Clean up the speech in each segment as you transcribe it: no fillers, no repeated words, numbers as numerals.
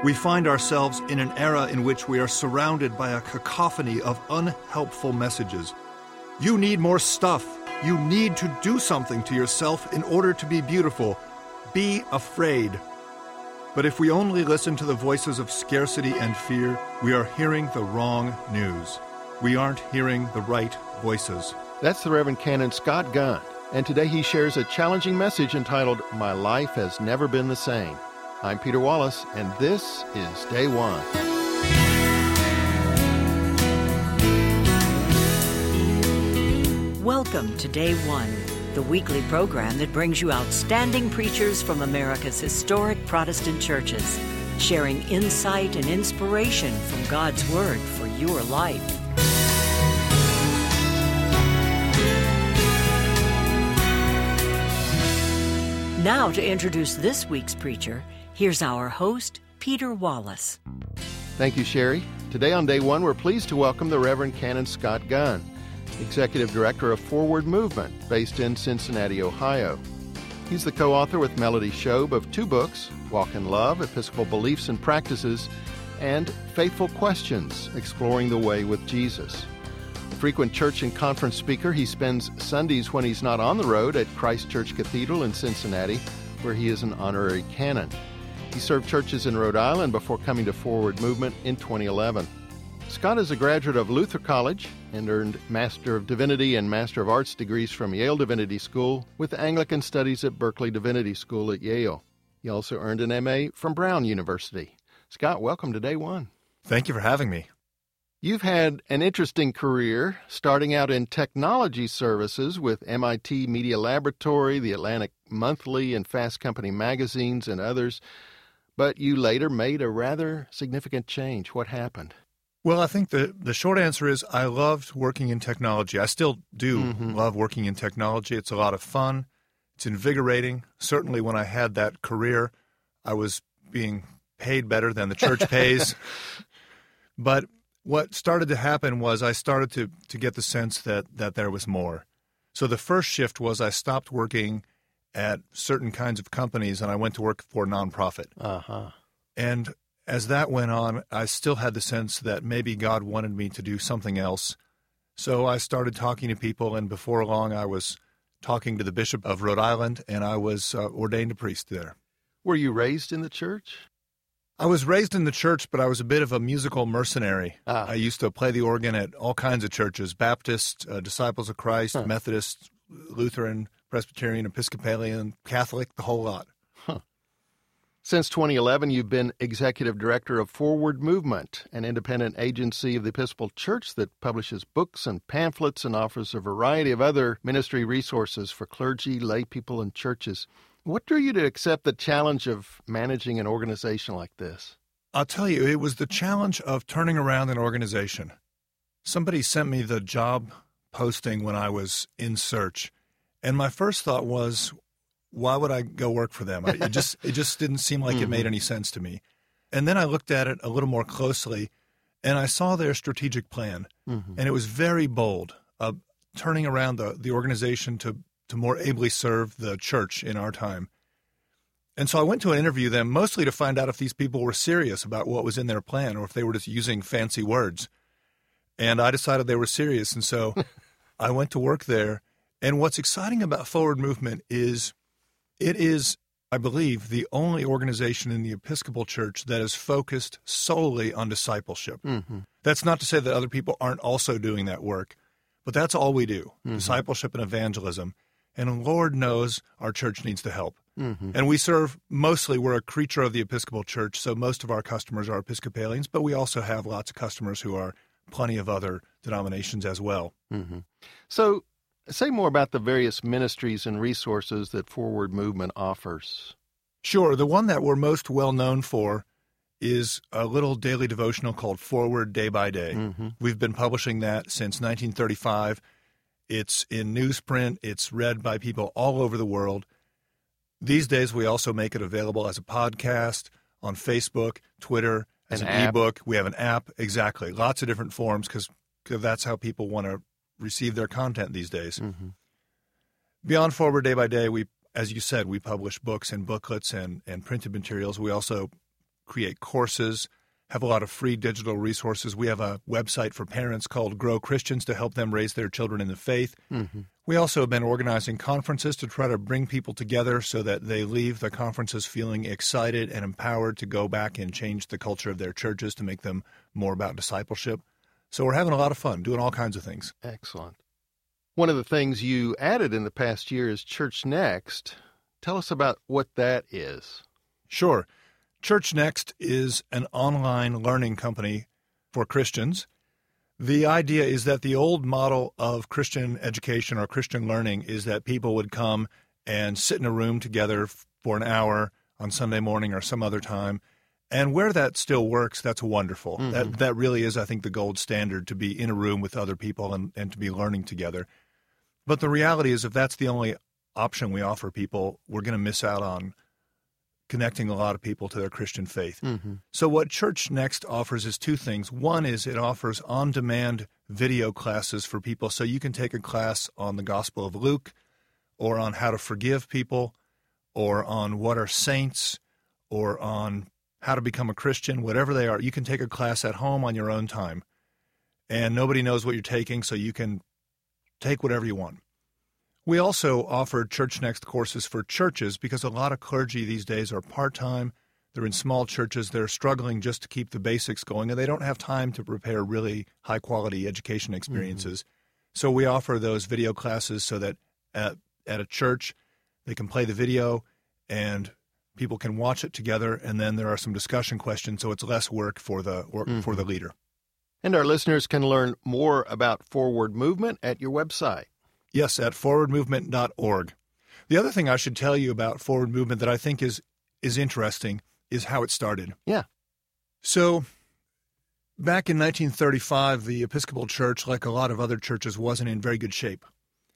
We find ourselves in an era in which we are surrounded by a cacophony of unhelpful messages. You need more stuff. You need to do something to yourself in order to be beautiful. Be afraid. But if we only listen to the voices of scarcity and fear, we are hearing the wrong news. We aren't hearing the right voices. That's the Reverend Canon Scott Gunn, and today he shares a challenging message entitled, My Life Has Never Been the Same. I'm Peter Wallace, and this is Day One. Welcome to Day One, the weekly program that brings you outstanding preachers from America's historic Protestant churches, sharing insight and inspiration from God's Word for your life. Now to introduce this week's preacher, here's our host, Peter Wallace. Thank you, Sherry. Today on Day One, we're pleased to welcome the Reverend Canon Scott Gunn, Executive Director of Forward Movement, based in Cincinnati, Ohio. He's the co-author with Melody Shobe of two books, Walk in Love, Episcopal Beliefs and Practices, and Faithful Questions, Exploring the Way with Jesus. A frequent church and conference speaker, he spends Sundays when he's not on the road at Christ Church Cathedral in Cincinnati, where he is an honorary canon. He served churches in Rhode Island before coming to Forward Movement in 2011. Scott is a graduate of Luther College and earned Master of Divinity and Master of Arts degrees from Yale Divinity School with Anglican Studies at Berkeley Divinity School at Yale. He also earned an MA from Brown University. Scott, welcome to Day One. Thank you for having me. You've had an interesting career, starting out in technology services with MIT Media Laboratory, the Atlantic Monthly, and Fast Company magazines, and others. But you later made a rather significant change. What happened? Well, I think the short answer is I loved working in technology. I still do love working in technology. It's a lot of fun. It's invigorating. Certainly when I had that career, I was being paid better than the church pays. But what started to happen was I started to get the sense that there was more. So the first shift was I stopped working at certain kinds of companies and I went to work for a nonprofit. And as that went on, I still had the sense that maybe God wanted me to do something else. So I started talking to people, and before long I was talking to the Bishop of Rhode Island, and I was ordained a priest there. Were you raised in the church? I was raised in the church, but I was a bit of a musical mercenary. I used to play the organ at all kinds of churches, Baptist, Disciples of Christ, Methodist, Lutheran, Presbyterian, Episcopalian, Catholic, the whole lot. Since 2011, you've been Executive Director of Forward Movement, an independent agency of the Episcopal Church that publishes books and pamphlets and offers a variety of other ministry resources for clergy, lay people, and churches. What drew you to accept the challenge of managing an organization like this? I'll tell you, it was the challenge of turning around an organization. Somebody sent me the job posting when I was in search, and my first thought was, why would I go work for them? It just didn't seem like it made any sense to me. And then I looked at it a little more closely, and I saw their strategic plan, and it was very bold, turning around the organization to more ably serve the church in our time. And so I went to interview them mostly to find out if these people were serious about what was in their plan or if they were just using fancy words. And I decided they were serious, and so I went to work there. And what's exciting about Forward Movement is it is, I believe, the only organization in the Episcopal Church that is focused solely on discipleship. That's not to say that other people aren't also doing that work, but that's all we do, discipleship and evangelism. And Lord knows our church needs the help. And we serve mostly, we're a creature of the Episcopal Church, so most of our customers are Episcopalians, but we also have lots of customers who are plenty of other denominations as well. So say more about the various ministries and resources that Forward Movement offers. Sure. The one that we're most well known for is a little daily devotional called Forward Day by Day. We've been publishing that since 1935. It's in newsprint. It's read by people all over the world. These days, we also make it available as a podcast on Facebook, Twitter, as an ebook. We have an app. Exactly. Lots of different forms because that's how people want to receive their content these days. Beyond Forward Day by Day, we, as you said, we publish books and booklets and printed materials. We also create courses, have a lot of free digital resources. We have a website for parents called Grow Christians to help them raise their children in the faith. Mm-hmm. We also have been organizing conferences to try to bring people together so that they leave the conferences feeling excited and empowered to go back and change the culture of their churches to make them more about discipleship. So we're having a lot of fun doing all kinds of things. Excellent. One of the things you added in the past year is Church Next. Tell us about what that is. Sure. Church Next is an online learning company for Christians. The idea is that the old model of Christian education or Christian learning is that people would come and sit in a room together for an hour on Sunday morning or some other time. And where that still works, that's wonderful. Mm-hmm. That really is, I think, the gold standard, to be in a room with other people and to be learning together. But the reality is, if that's the only option we offer people, we're going to miss out on connecting a lot of people to their Christian faith. Mm-hmm. So what Church Next offers is two things. One is it offers on-demand video classes for people, so you can take a class on the Gospel of Luke or on how to forgive people or on what are saints or on how to become a Christian, whatever they are. You can take a class at home on your own time, and nobody knows what you're taking, so you can take whatever you want. We also offer Church Next courses for churches because a lot of clergy these days are part-time. They're in small churches. They're struggling just to keep the basics going, and they don't have time to prepare really high-quality education experiences. Mm-hmm. So we offer those video classes so that at a church they can play the video and people can watch it together, and then there are some discussion questions, so it's less work for the leader. And our listeners can learn more about Forward Movement at your website. Yes, at forwardmovement.org. The other thing I should tell you about Forward Movement that I think is interesting is how it started. Yeah. So back in 1935, the Episcopal Church, like a lot of other churches, wasn't in very good shape.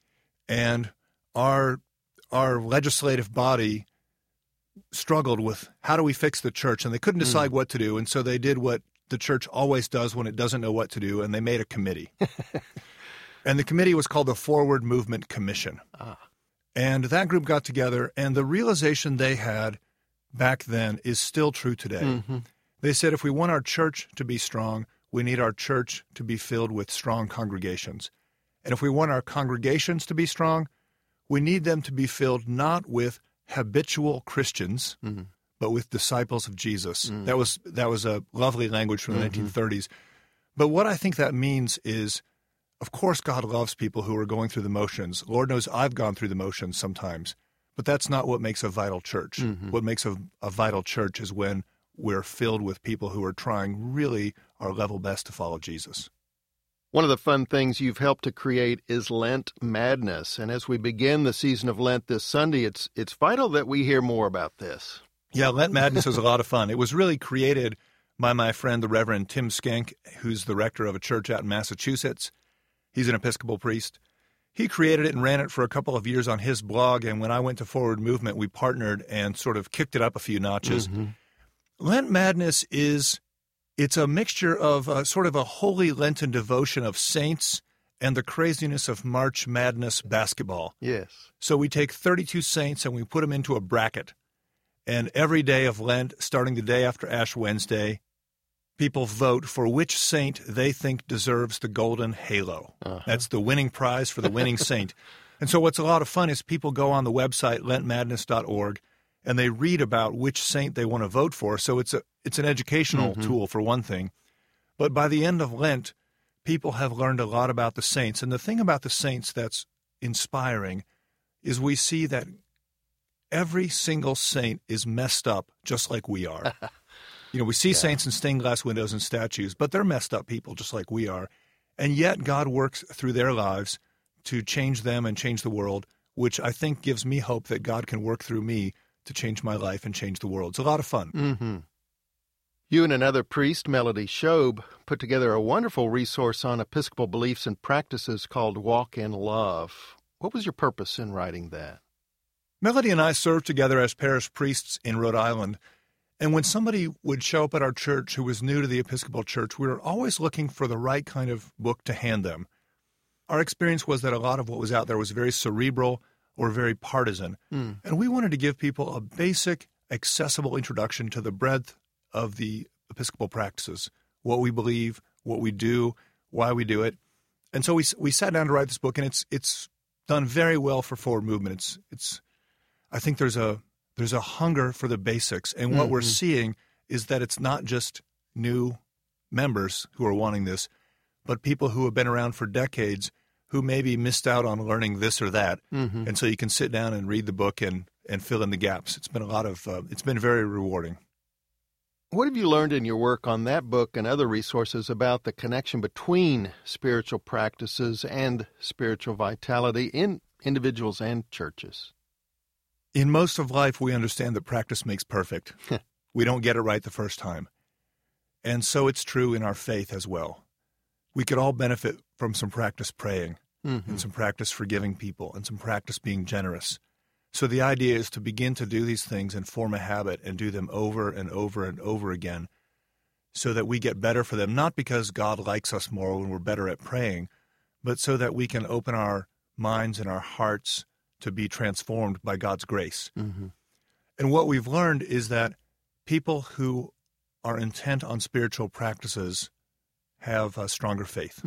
And our legislative body struggled with how do we fix the church, and they couldn't decide what to do, and so they did what the church always does when it doesn't know what to do, and they made a committee. And the committee was called the Forward Movement Commission. And that group got together, and the realization they had back then is still true today. Mm-hmm. They said if we want our church to be strong, we need our church to be filled with strong congregations. And if we want our congregations to be strong, we need them to be filled not with habitual Christians, mm-hmm. but with disciples of Jesus. Mm-hmm. That was a lovely language from the 1930s. But what I think that means is, of course, God loves people who are going through the motions. Lord knows I've gone through the motions sometimes, but that's not what makes a vital church. Mm-hmm. What makes a vital church is when we're filled with people who are trying really our level best to follow Jesus. One of the fun things you've helped to create is Lent Madness. And as we begin the season of Lent this Sunday, it's vital that we hear more about this. Yeah, Lent Madness is a lot of fun. It was really created by my friend, the Reverend Tim Skank, who's the rector of a church out in Massachusetts. He's an Episcopal priest. He created it and ran it for a couple of years on his blog, and when I went to Forward Movement, we partnered and sort of kicked it up a few notches. Mm-hmm. Lent Madness it's a mixture of sort of a holy Lenten devotion of saints and the craziness of March Madness basketball. Yes. So we take 32 saints and we put them into a bracket, and every day of Lent, starting the day after Ash Wednesday, people vote for which saint they think deserves the golden halo. Uh-huh. That's the winning prize for the winning saint. And so what's a lot of fun is people go on the website, lentmadness.org, and they read about which saint they want to vote for. So it's an educational tool for one thing. But by the end of Lent, people have learned a lot about the saints. And the thing about the saints that's inspiring is we see that every single saint is messed up just like we are. You know, we see saints in stained glass windows and statues, but they're messed up people just like we are. And yet God works through their lives to change them and change the world, which I think gives me hope that God can work through me to change my life and change the world. It's a lot of fun. Mm-hmm. You and another priest, Melody Shobe, put together a wonderful resource on Episcopal beliefs and practices called Walk in Love. What was your purpose in writing that? Melody and I served together as parish priests in Rhode Island. And when somebody would show up at our church who was new to the Episcopal Church, we were always looking for the right kind of book to hand them. Our experience was that a lot of what was out there was very cerebral or very partisan. And we wanted to give people a basic, accessible introduction to the breadth of the Episcopal practices, what we believe, what we do, why we do it. And so we sat down to write this book, and it's done very well for Forward Movement. I think there's a hunger for the basics, and what we're seeing is that it's not just new members who are wanting this, but people who have been around for decades who maybe missed out on learning this or that. And so you can sit down and read the book and fill in the gaps. It's been it's been very rewarding. What have you learned in your work on that book and other resources about the connection between spiritual practices and spiritual vitality in individuals and churches? In most of life, we understand that practice makes perfect. We don't get it right the first time. And so it's true in our faith as well. We could all benefit from some practice praying and some practice forgiving people and some practice being generous. So the idea is to begin to do these things and form a habit and do them over and over and over again so that we get better for them, not because God likes us more when we're better at praying, but so that we can open our minds and our hearts to be transformed by God's grace. And what we've learned is that people who are intent on spiritual practices have a stronger faith.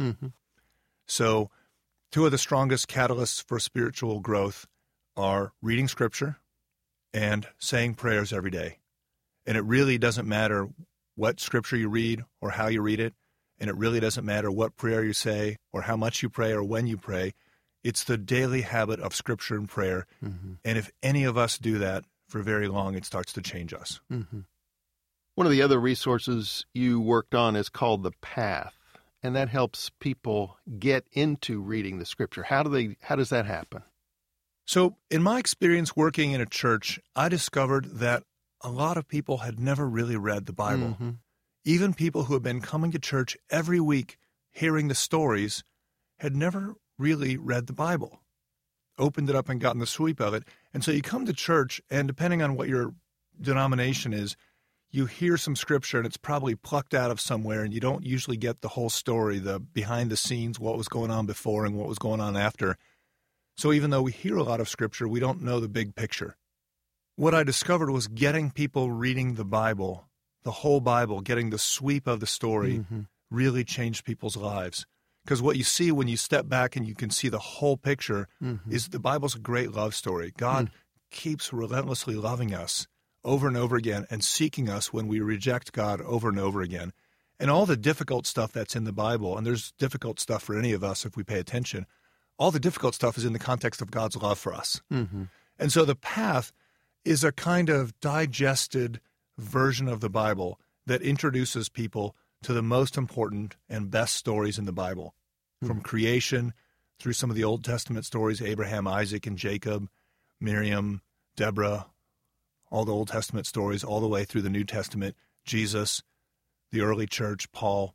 So two of the strongest catalysts for spiritual growth are reading Scripture and saying prayers every day. And it really doesn't matter what Scripture you read or how you read it, and it really doesn't matter what prayer you say or how much you pray or when you pray. It's the daily habit of Scripture and prayer. And if any of us do that for very long, it starts to change us. One of the other resources you worked on is called The Path, and that helps people get into reading the Scripture. How does that happen? So in my experience working in a church, I discovered that a lot of people had never really read the Bible. Even people who had been coming to church every week, hearing the stories, had never really read the Bible, opened it up and gotten the sweep of it. And so you come to church, and depending on what your denomination is, you hear some Scripture, and it's probably plucked out of somewhere, and you don't usually get the whole story, the behind the scenes, what was going on before and what was going on after. So even though we hear a lot of Scripture, we don't know the big picture. What I discovered was getting people reading the Bible, the whole Bible, getting the sweep of the story, really changed people's lives. Because what you see when you step back and you can see the whole picture is the Bible's a great love story. God keeps relentlessly loving us over and over again and seeking us when we reject God over and over again. And all the difficult stuff that's in the Bible, and there's difficult stuff for any of us if we pay attention, all the difficult stuff is in the context of God's love for us. And so the Path is a kind of digested version of the Bible that introduces people to the most important and best stories in the Bible, from creation through some of the Old Testament stories, Abraham, Isaac, and Jacob, Miriam, Deborah, all the Old Testament stories, all the way through the New Testament, Jesus, the early church, Paul.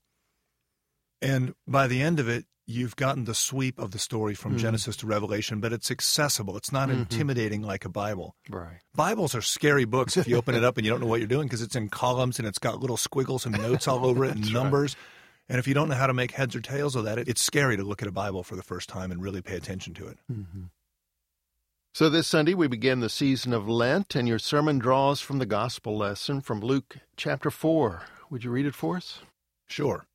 And by the end of it, you've gotten the sweep of the story from Genesis to Revelation, but it's accessible. It's not intimidating like a Bible. Right. Bibles are scary books if you open it up and you don't know what you're doing because it's in columns and it's got little squiggles and notes all over it and numbers. Right. And if you don't know how to make heads or tails of that, it's scary to look at a Bible for the first time and really pay attention to it. So this Sunday we begin the season of Lent, and your sermon draws from the gospel lesson from Luke chapter 4. Would you read it for us? Sure.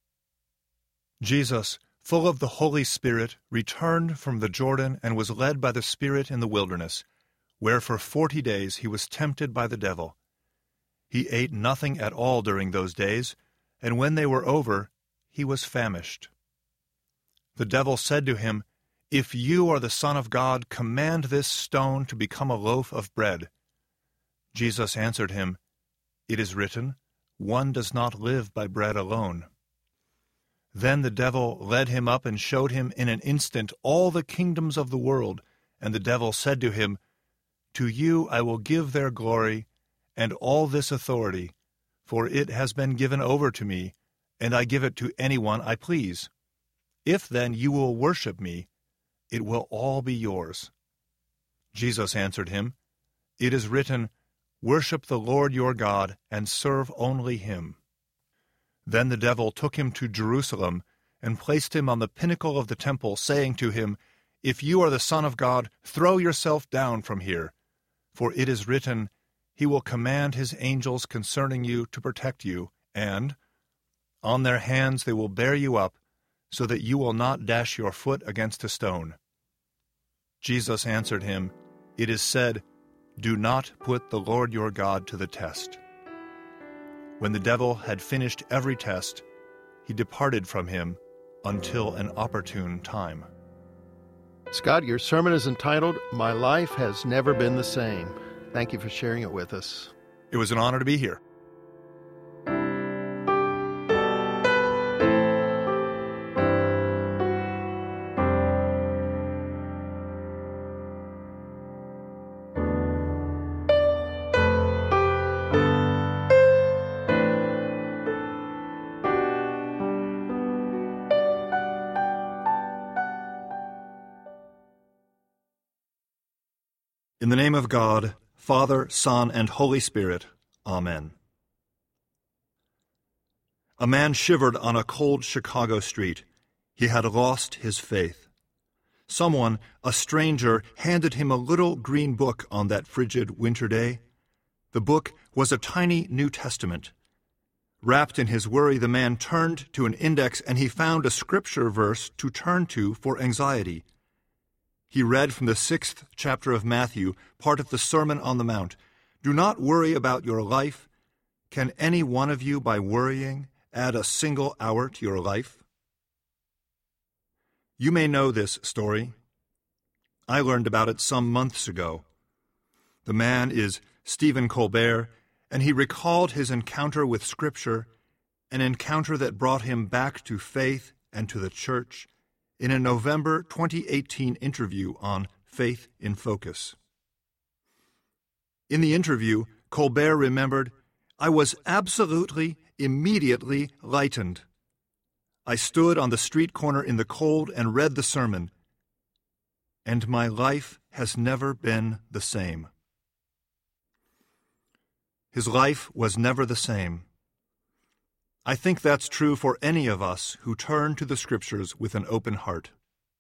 Jesus, full of the Holy Spirit, returned from the Jordan and was led by the Spirit in the wilderness, where for 40 days he was tempted by the devil. He ate nothing at all during those days, and when they were over, he was famished. The devil said to him, "If you are the Son of God, command this stone to become a loaf of bread." Jesus answered him, "It is written, 'One does not live by bread alone.'" Then the devil led him up and showed him in an instant all the kingdoms of the world. And the devil said to him, "To you I will give their glory and all this authority, for it has been given over to me, and I give it to anyone I please. If then you will worship me, it will all be yours." Jesus answered him, "It is written, 'Worship the Lord your God and serve only him.'" Then the devil took him to Jerusalem and placed him on the pinnacle of the temple, saying to him, "If you are the Son of God, throw yourself down from here. For it is written, He will command His angels concerning you to protect you, and on their hands they will bear you up, so that you will not dash your foot against a stone." Jesus answered him, "It is said, 'Do not put the Lord your God to the test.'" When the devil had finished every test, he departed from him until an opportune time. Scott, your sermon is entitled, "My Life Has Never Been the Same." Thank you for sharing it with us. It was an honor to be here. In the name of God, Father, Son, and Holy Spirit. Amen. A man shivered on a cold Chicago street. He had lost his faith. Someone, a stranger, handed him a little green book on that frigid winter day. The book was a tiny New Testament. Wrapped in his worry, the man turned to an index and he found a scripture verse to turn to for anxiety. He read from the 6th chapter of Matthew, part of the Sermon on the Mount. "Do not worry about your life. Can any one of you, by worrying, add a single hour to your life?" You may know this story. I learned about it some months ago. The man is Stephen Colbert, and he recalled his encounter with Scripture, an encounter that brought him back to faith and to the church, in a November 2018 interview on Faith in Focus. In the interview, Colbert remembered, "I was absolutely, immediately lightened. I stood on the street corner in the cold and read the sermon, and my life has never been the same." His life was never the same. I think that's true for any of us who turn to the Scriptures with an open heart.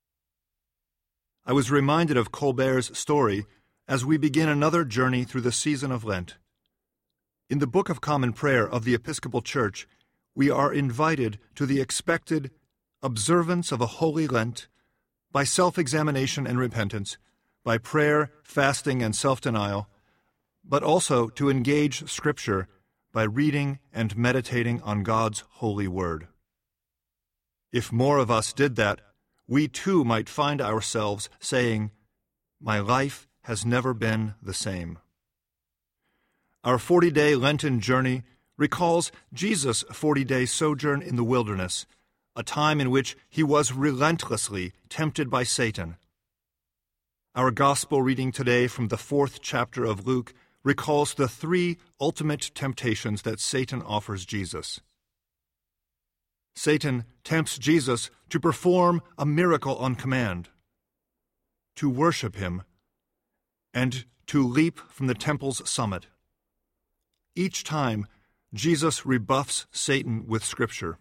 I was reminded of Colbert's story as we begin another journey through the season of Lent. In the Book of Common Prayer of the Episcopal Church, we are invited to the expected observance of a holy Lent by self-examination and repentance, by prayer, fasting, and self-denial, but also to engage Scripture by reading and meditating on God's holy word. If more of us did that, we too might find ourselves saying, "My life has never been the same." Our 40-day Lenten journey recalls Jesus' 40-day sojourn in the wilderness, a time in which he was relentlessly tempted by Satan. Our gospel reading today from the 4th chapter of Luke recalls the 3 ultimate temptations that Satan offers Jesus. Satan tempts Jesus to perform a miracle on command, to worship him, and to leap from the temple's summit. Each time, Jesus rebuffs Satan with Scripture.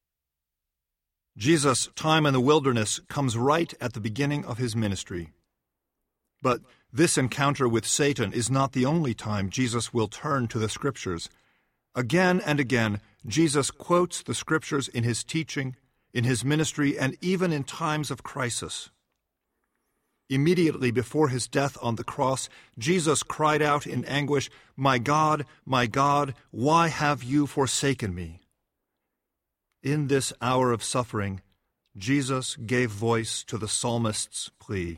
Jesus' time in the wilderness comes right at the beginning of his ministry. But this encounter with Satan is not the only time Jesus will turn to the Scriptures. Again and again, Jesus quotes the Scriptures in his teaching, in his ministry, and even in times of crisis. Immediately before his death on the cross, Jesus cried out in anguish, my God, why have you forsaken me?" In this hour of suffering, Jesus gave voice to the psalmist's plea.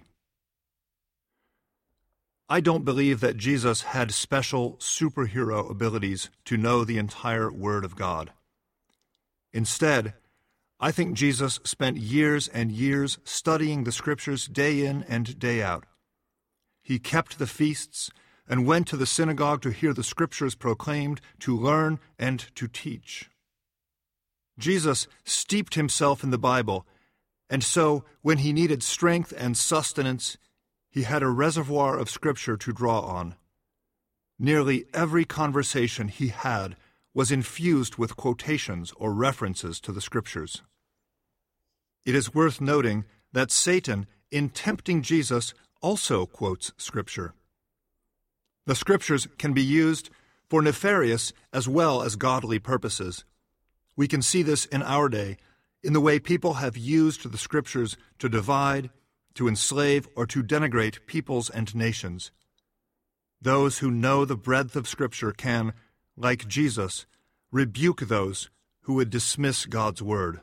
I don't believe that Jesus had special superhero abilities to know the entire Word of God. Instead, I think Jesus spent years and years studying the Scriptures day in and day out. He kept the feasts and went to the synagogue to hear the Scriptures proclaimed, to learn and to teach. Jesus steeped himself in the Bible, and so when he needed strength and sustenance, he had a reservoir of Scripture to draw on. Nearly every conversation he had was infused with quotations or references to the Scriptures. It is worth noting that Satan, in tempting Jesus, also quotes Scripture. The Scriptures can be used for nefarious as well as godly purposes. We can see this in our day, in the way people have used the Scriptures to divide, to enslave, or to denigrate peoples and nations. Those who know the breadth of Scripture can, like Jesus, rebuke those who would dismiss God's Word.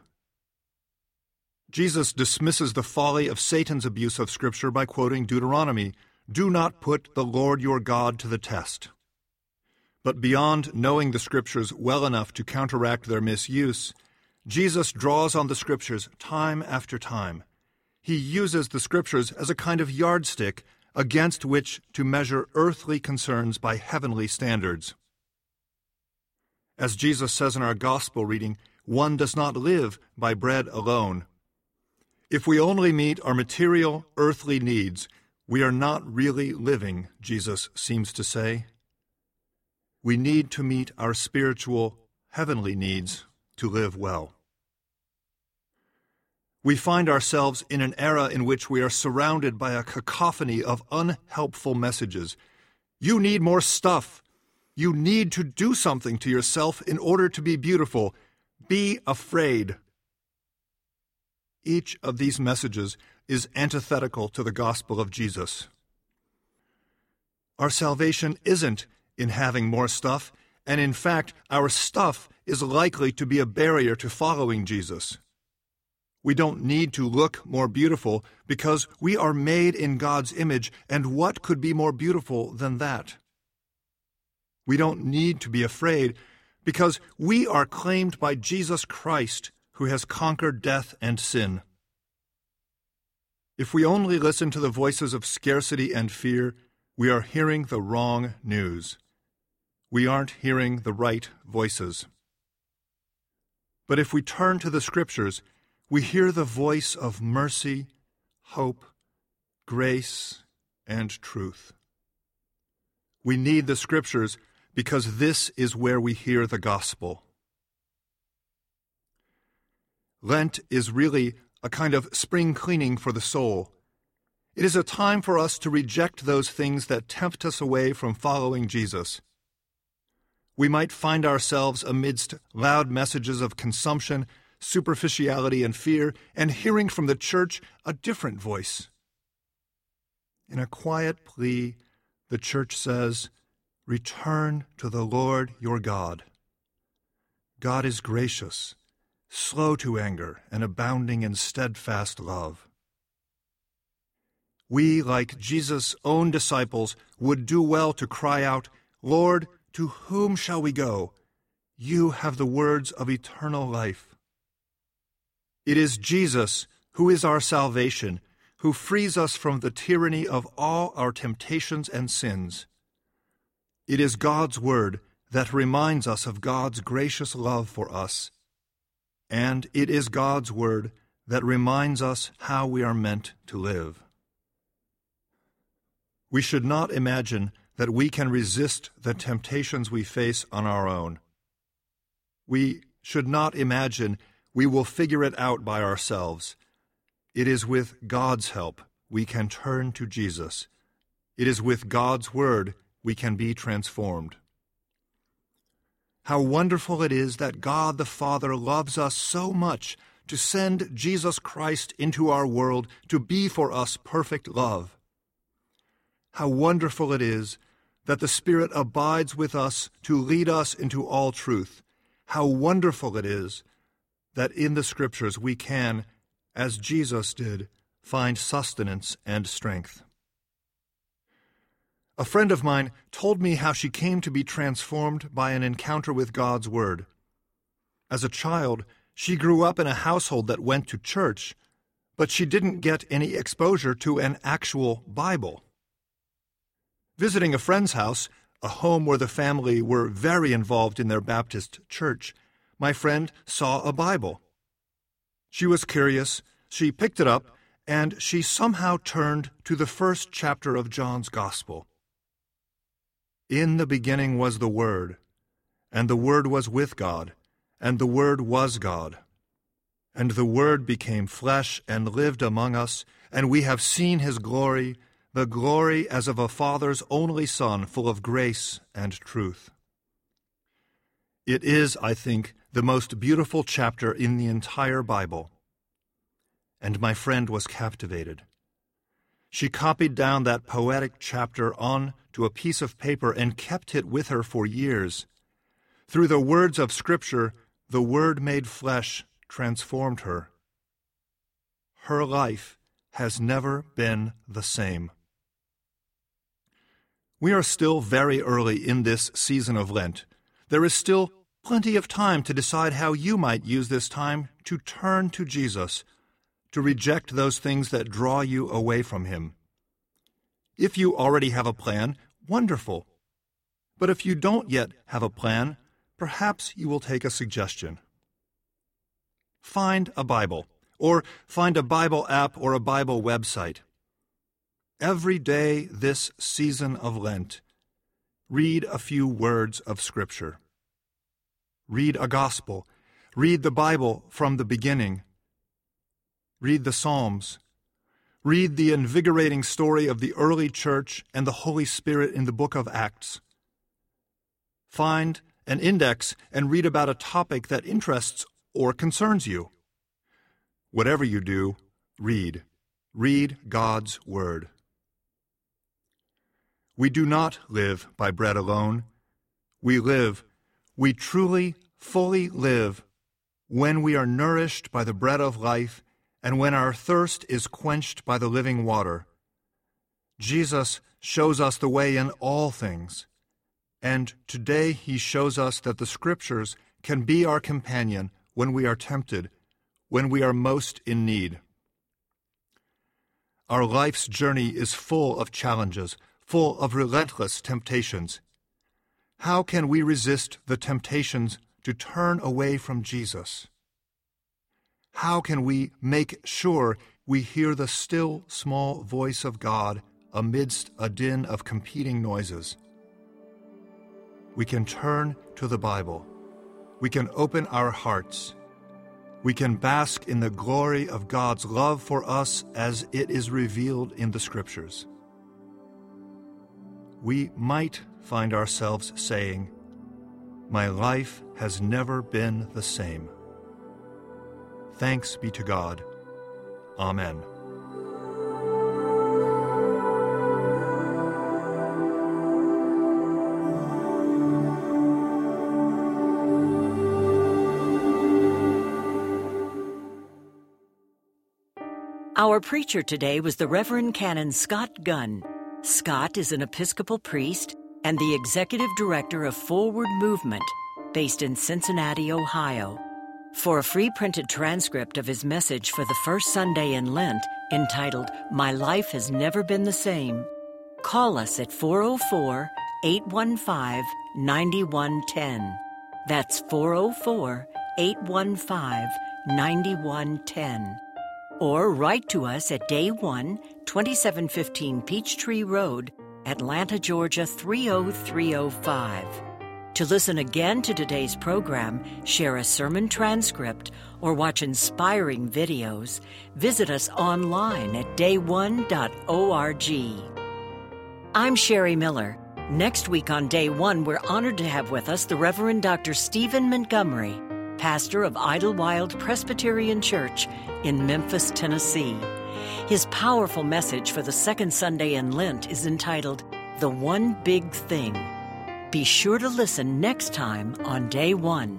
Jesus dismisses the folly of Satan's abuse of Scripture by quoting Deuteronomy, "Do not put the Lord your God to the test." But beyond knowing the Scriptures well enough to counteract their misuse, Jesus draws on the Scriptures time after time. He uses the Scriptures as a kind of yardstick against which to measure earthly concerns by heavenly standards. As Jesus says in our Gospel reading, one does not live by bread alone. If we only meet our material, earthly needs, we are not really living, Jesus seems to say. We need to meet our spiritual, heavenly needs to live well. We find ourselves in an era in which we are surrounded by a cacophony of unhelpful messages. You need more stuff. You need to do something to yourself in order to be beautiful. Be afraid. Each of these messages is antithetical to the gospel of Jesus. Our salvation isn't in having more stuff, and in fact, our stuff is likely to be a barrier to following Jesus. We don't need to look more beautiful because we are made in God's image, and what could be more beautiful than that? We don't need to be afraid because we are claimed by Jesus Christ, who has conquered death and sin. If we only listen to the voices of scarcity and fear, we are hearing the wrong news. We aren't hearing the right voices. But if we turn to the Scriptures, we hear the voice of mercy, hope, grace, and truth. We need the Scriptures because this is where we hear the gospel. Lent is really a kind of spring cleaning for the soul. It is a time for us to reject those things that tempt us away from following Jesus. We might find ourselves amidst loud messages of consumption, superficiality, and fear, and hearing from the church a different voice. In a quiet plea, the church says, "Return to the Lord your God. God is gracious, slow to anger, and abounding in steadfast love." We, like Jesus' own disciples, would do well to cry out, "Lord, to whom shall we go? You have the words of eternal life." It is Jesus who is our salvation, who frees us from the tyranny of all our temptations and sins. It is God's word that reminds us of God's gracious love for us, and it is God's word that reminds us how we are meant to live. We should not imagine that we can resist the temptations we face on our own. We should not imagine we will figure it out by ourselves. It is with God's help we can turn to Jesus. It is with God's word we can be transformed. How wonderful it is that God the Father loves us so much to send Jesus Christ into our world to be for us perfect love. How wonderful it is that the Spirit abides with us to lead us into all truth. How wonderful it is that in the Scriptures we can, as Jesus did, find sustenance and strength. A friend of mine told me how she came to be transformed by an encounter with God's Word. As a child, she grew up in a household that went to church, but she didn't get any exposure to an actual Bible. Visiting a friend's house, a home where the family were very involved in their Baptist church, my friend saw a Bible. She was curious, she picked it up, and she somehow turned to the first chapter of John's Gospel. "In the beginning was the Word, and the Word was with God, and the Word was God. And the Word became flesh and lived among us, and we have seen his glory, the glory as of a Father's only Son, full of grace and truth. It is, I think, the most beautiful chapter in the entire Bible. And my friend was captivated. She copied down that poetic chapter onto a piece of paper and kept it with her for years. Through the words of Scripture, the Word made flesh transformed her. Her life has never been the same. We are still very early in this season of Lent. There is still plenty of time to decide how you might use this time to turn to Jesus, to reject those things that draw you away from Him. If you already have a plan, wonderful. But if you don't yet have a plan, perhaps you will take a suggestion. Find a Bible, or find a Bible app or a Bible website. Every day this season of Lent, read a few words of Scripture. Read a gospel. Read the Bible from the beginning. Read the Psalms. Read the invigorating story of the early church and the Holy Spirit in the book of Acts. Find an index and read about a topic that interests or concerns you. Whatever you do, read. Read God's Word. We do not live by bread alone. We truly, fully live when we are nourished by the bread of life and when our thirst is quenched by the living water. Jesus shows us the way in all things, and today He shows us that the Scriptures can be our companion when we are tempted, when we are most in need. Our life's journey is full of challenges, full of relentless temptations. How can we resist the temptations to turn away from Jesus? How can we make sure we hear the still, small voice of God amidst a din of competing noises? We can turn to the Bible. We can open our hearts. We can bask in the glory of God's love for us as it is revealed in the Scriptures. We might find ourselves saying, "My life has never been the same." Thanks be to God. Amen. Our preacher today was the Reverend Canon Scott Gunn. Scott is an Episcopal priest and the executive director of Forward Movement, based in Cincinnati, Ohio. For a free printed transcript of his message for the first Sunday in Lent, entitled "My Life Has Never Been the Same," call us at 404-815-9110. That's 404-815-9110. Or write to us at Day 1, 2715 Peachtree Road, Atlanta, Georgia 30305. To listen again to today's program, share a sermon transcript, or watch inspiring videos, visit us online at day1.org. I'm Sherry Miller. Next week on Day 1, we're honored to have with us the Reverend Dr. Stephen Montgomery, pastor of Idlewild Presbyterian Church in Memphis, Tennessee. His powerful message for the second Sunday in Lent is entitled, "The One Big Thing." Be sure to listen next time on Day 1.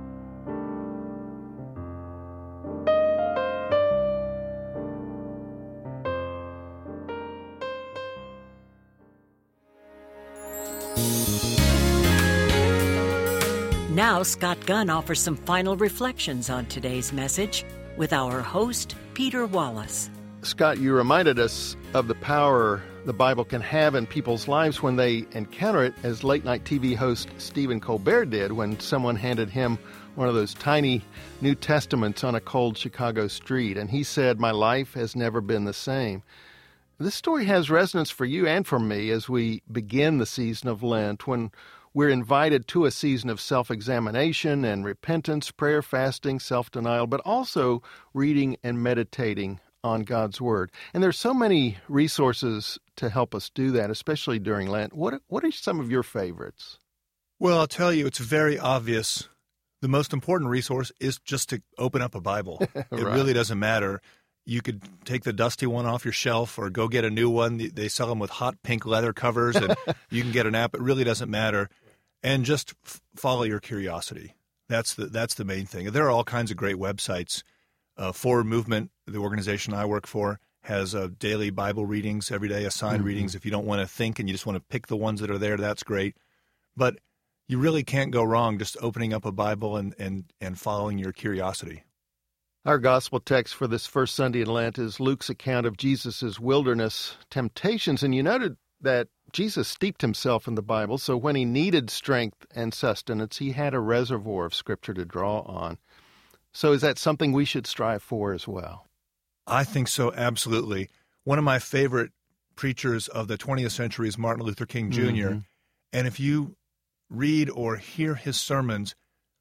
Now, Scott Gunn offers some final reflections on today's message with our host, Peter Wallace. Scott, you reminded us of the power the Bible can have in people's lives when they encounter it, as late-night TV host Stephen Colbert did when someone handed him one of those tiny New Testaments on a cold Chicago street. And he said, "My life has never been the same." This story has resonance for you and for me as we begin the season of Lent, when we're invited to a season of self-examination and repentance, prayer, fasting, self-denial, but also reading and meditating on God's Word. And there's so many resources to help us do that, especially during Lent. What are some of your favorites? Well, I'll tell you, it's very obvious. The most important resource is just to open up a Bible. It really doesn't matter. You could take the dusty one off your shelf or go get a new one. They sell them with hot pink leather covers, and you can get an app. It really doesn't matter. And just follow your curiosity. That's the main thing. There are all kinds of great websites. Forward Movement, the organization I work for, has daily Bible readings every day, assigned readings. If you don't want to think and you just want to pick the ones that are there, that's great. But you really can't go wrong just opening up a Bible and following your curiosity. Our gospel text for this first Sunday in Lent is Luke's account of Jesus' wilderness temptations. And you noted that Jesus steeped himself in the Bible, so when he needed strength and sustenance, he had a reservoir of Scripture to draw on. So is that something we should strive for as well? I think so, absolutely. One of my favorite preachers of the 20th century is Martin Luther King Jr., and if you read or hear his sermons,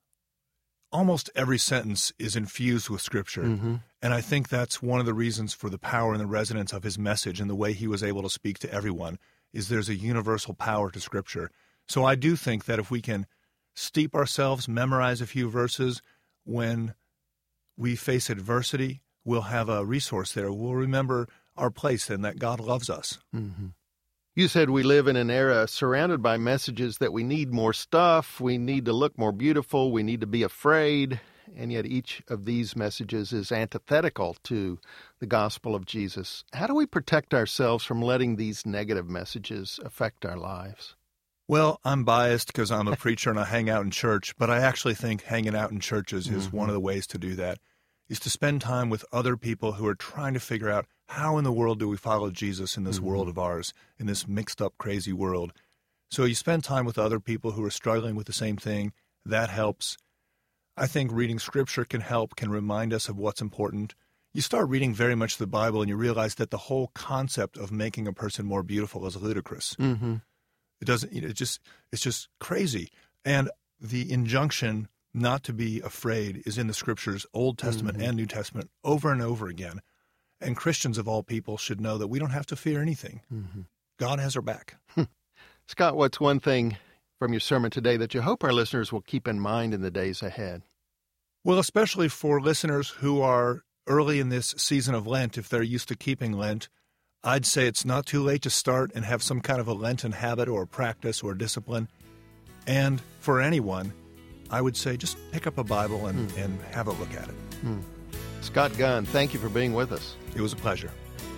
almost every sentence is infused with Scripture. And I think that's one of the reasons for the power and the resonance of his message and the way he was able to speak to everyone, is there's a universal power to Scripture. So I do think that if we can steep ourselves, memorize a few verses, when we face adversity, we'll have a resource there. We'll remember our place and that God loves us. You said we live in an era surrounded by messages that we need more stuff, we need to look more beautiful, we need to be afraid, and yet each of these messages is antithetical to the gospel of Jesus. How do we protect ourselves from letting these negative messages affect our lives? Well, I'm biased because I'm a preacher and I hang out in church, but I actually think hanging out in churches is one of the ways to do that, is to spend time with other people who are trying to figure out how in the world do we follow Jesus in this world of ours, in this mixed up, crazy world. So you spend time with other people who are struggling with the same thing. That helps. I think reading Scripture can help, can remind us of what's important. You start reading very much the Bible and you realize that the whole concept of making a person more beautiful is ludicrous. It doesn't, it's just crazy. And the injunction not to be afraid is in the Scriptures, Old Testament and New Testament, over and over again. And Christians of all people should know that we don't have to fear anything. God has our back. Scott, what's one thing from your sermon today that you hope our listeners will keep in mind in the days ahead? Well, especially for listeners who are early in this season of Lent, if they're used to keeping Lent, I'd say it's not too late to start and have some kind of a Lenten habit or practice or discipline. And for anyone, I would say just pick up a Bible and have a look at it. Scott Gunn, thank you for being with us. It was a pleasure.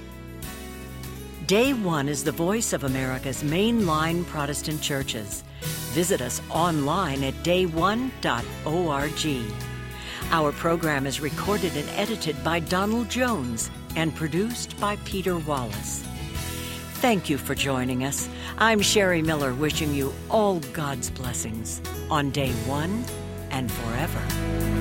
Day One is the voice of America's mainline Protestant churches. Visit us online at dayone.org. Our program is recorded and edited by Donald Jones and produced by Peter Wallace. Thank you for joining us. I'm Sherry Miller, wishing you all God's blessings on Day One and forever.